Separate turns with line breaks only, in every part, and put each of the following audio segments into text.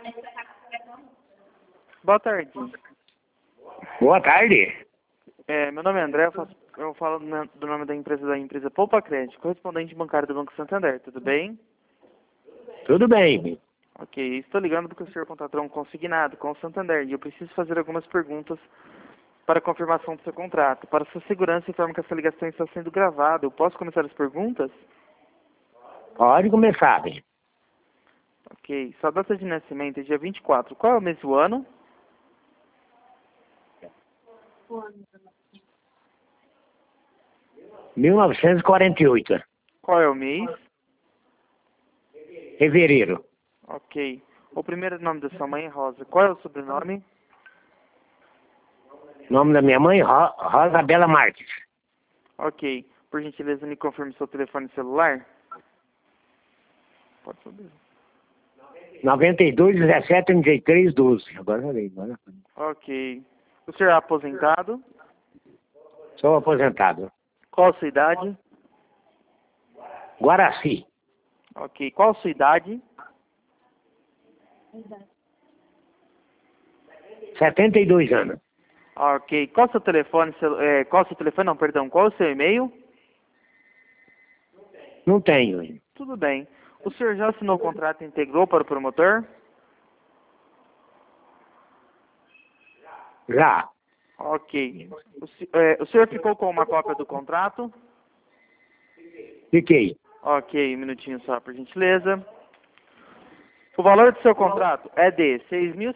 Boa tarde.
Boa tarde.
Meu nome é André, eu falo do nome da empresa Poupa Crédito, correspondente bancário do Banco Santander, tudo bem?
Tudo bem.
Ok, estou ligando porque o senhor contratou um consignado com o Santander e eu preciso fazer algumas perguntas para confirmação do seu contrato. Para sua segurança, informo que essa ligação está sendo gravada. Eu posso começar as perguntas?
Pode começar, bem.
Ok, sua data de nascimento é dia 24. Qual é o mês do ano?
1948.
Qual é o mês?
Fevereiro.
Ok. O primeiro nome da sua mãe é Rosa. Qual é o sobrenome?
Nome da minha mãe, Rosa Bela Marques.
Ok. Por gentileza, me confirme seu telefone celular. Pode saber.
92, 17, 33, 12. Agora eu falei.
Ok. O senhor é aposentado?
Sou aposentado.
Qual a sua idade?
Guaraci.
Ok. Qual a sua idade?
72 anos.
Ok. Qual o seu telefone? Qual o seu telefone? Não, perdão. Qual o seu e-mail?
Não tenho.
Tudo bem. O senhor já assinou o contrato e integrou para o promotor?
Já.
Ok. O senhor ficou com uma cópia do contrato?
Fiquei.
Ok, um minutinho só, por gentileza. O valor do seu contrato é de R$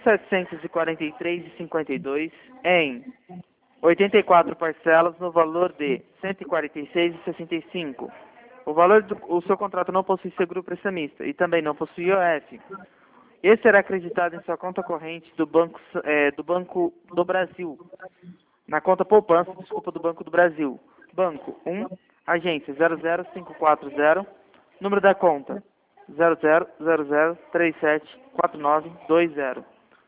6.743,52 em 84 parcelas no valor de R$ 146,65. O seu contrato não possui seguro prestamista e também não possui IOF. Esse será acreditado em sua conta corrente do Banco do Brasil. Na conta poupança, do Banco do Brasil. Banco 1, agência 00540, número da conta 0000374920.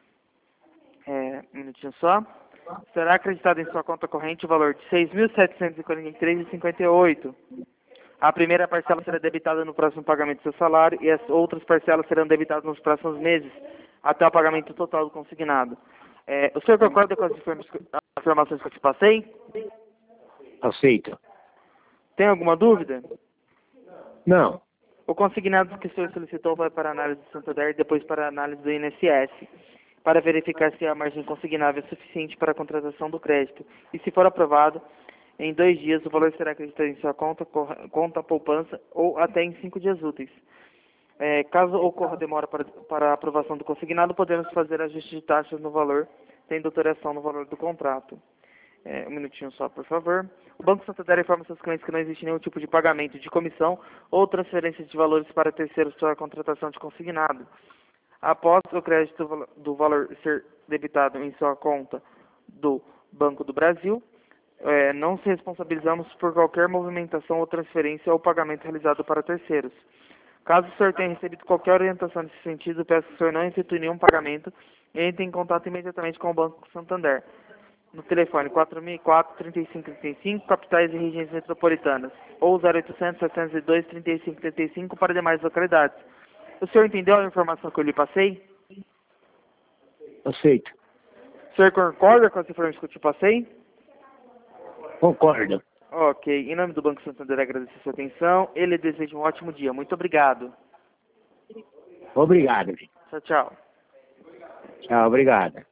Um minutinho só. Será acreditado em sua conta corrente o valor de R$ 6.743,58. A primeira parcela será debitada no próximo pagamento do seu salário e as outras parcelas serão debitadas nos próximos meses, até o pagamento total do consignado. O senhor concorda com as informações que eu te passei?
Aceito.
Tem alguma dúvida?
Não.
O consignado que o senhor solicitou vai para a análise do Santander e depois para a análise do INSS, para verificar se a margem consignável é suficiente para a contratação do crédito. E se for aprovado, em 2 dias o valor será acreditado em sua conta poupança ou até em 5 dias úteis. Caso ocorra demora para a aprovação do consignado, podemos fazer ajuste de taxas no valor, tendo alteração no valor do contrato. Um minutinho só, por favor. O Banco Santander informa seus clientes que não existe nenhum tipo de pagamento de comissão ou transferência de valores para terceiros para a contratação de consignado. Após o crédito do valor ser debitado em sua conta do Banco do Brasil, não se responsabilizamos por qualquer movimentação ou transferência ou pagamento realizado para terceiros. Caso o senhor tenha recebido qualquer orientação nesse sentido, peço que o senhor não efetue nenhum pagamento e entre em contato imediatamente com o Banco Santander. No telefone 4004-3535, capitais e regiões metropolitanas, ou 0800-702-3535 para demais localidades. O senhor entendeu a informação que eu lhe passei?
Aceito.
O senhor concorda com as informações que eu te passei?
Concordo.
Ok. Em nome do Banco Santander, agradeço a sua atenção. Ele deseja um ótimo dia. Muito obrigado.
Obrigado.
Tchau, tchau.
Tchau, obrigado.